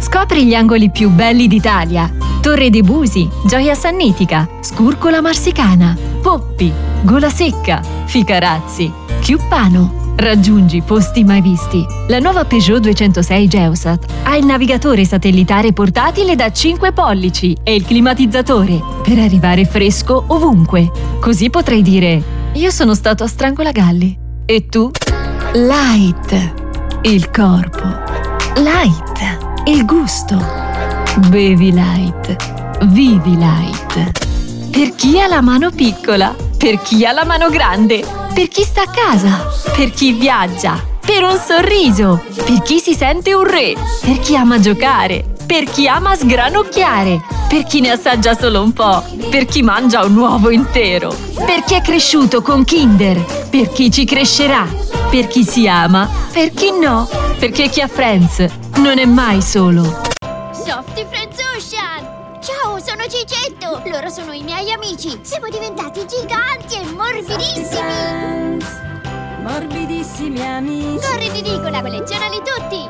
Scopri gli angoli più belli d'Italia. Torre dei Busi, Gioia Sannitica, Scurcola Marsicana, Poppi, Gola Secca, Ficarazzi, Chiuppano. Raggiungi posti mai visti. La nuova Peugeot 206 Geosat ha il navigatore satellitare portatile da 5 pollici e il climatizzatore per arrivare fresco ovunque. Così potrai dire: io sono stato a Strangolagalli. E tu? Light, il corpo. Light, il gusto. Bevi light, vivi light. Per chi ha la mano piccola, per chi ha la mano grande, per chi sta a casa, per chi viaggia, per un sorriso, per chi si sente un re, per chi ama giocare, per chi ama sgranocchiare, per chi ne assaggia solo un po', per chi mangia un uovo intero, per chi è cresciuto con Kinder, per chi ci crescerà, per chi si ama, per chi no, perché chi ha Friends non è mai solo. Softy Friends Ocean! Ciao, sono Cicetto! Loro sono i miei amici! Siamo diventati giganti e morbidissimi! Morbidissimi amici. Corri, Nicola, collezionali tutti!